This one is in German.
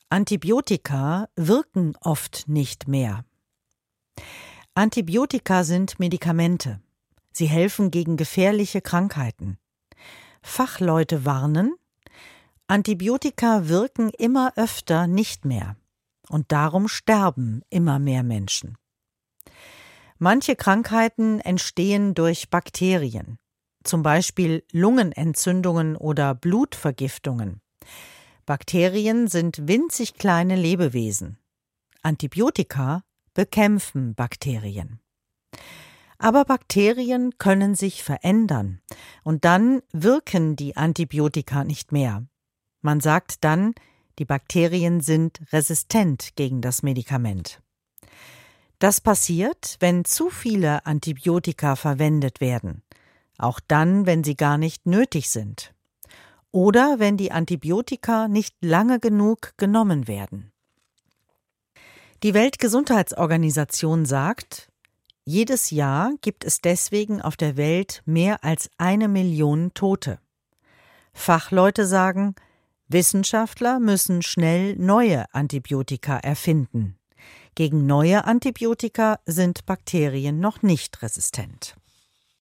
Antibiotika wirken oft nicht mehr. Antibiotika sind Medikamente. Sie helfen gegen gefährliche Krankheiten. Fachleute warnen, Antibiotika wirken immer öfter nicht mehr. Und darum sterben immer mehr Menschen. Manche Krankheiten entstehen durch Bakterien, zum Beispiel Lungenentzündungen oder Blutvergiftungen. Bakterien sind winzig kleine Lebewesen. Antibiotika bekämpfen Bakterien. Aber Bakterien können sich verändern und dann wirken die Antibiotika nicht mehr. Man sagt dann, die Bakterien sind resistent gegen das Medikament. Das passiert, wenn zu viele Antibiotika verwendet werden, auch dann, wenn sie gar nicht nötig sind. Oder wenn die Antibiotika nicht lange genug genommen werden. Die Weltgesundheitsorganisation sagt, jedes Jahr gibt es deswegen auf der Welt mehr als 1 Million Tote. Fachleute sagen, Wissenschaftler müssen schnell neue Antibiotika erfinden. Gegen neue Antibiotika sind Bakterien noch nicht resistent.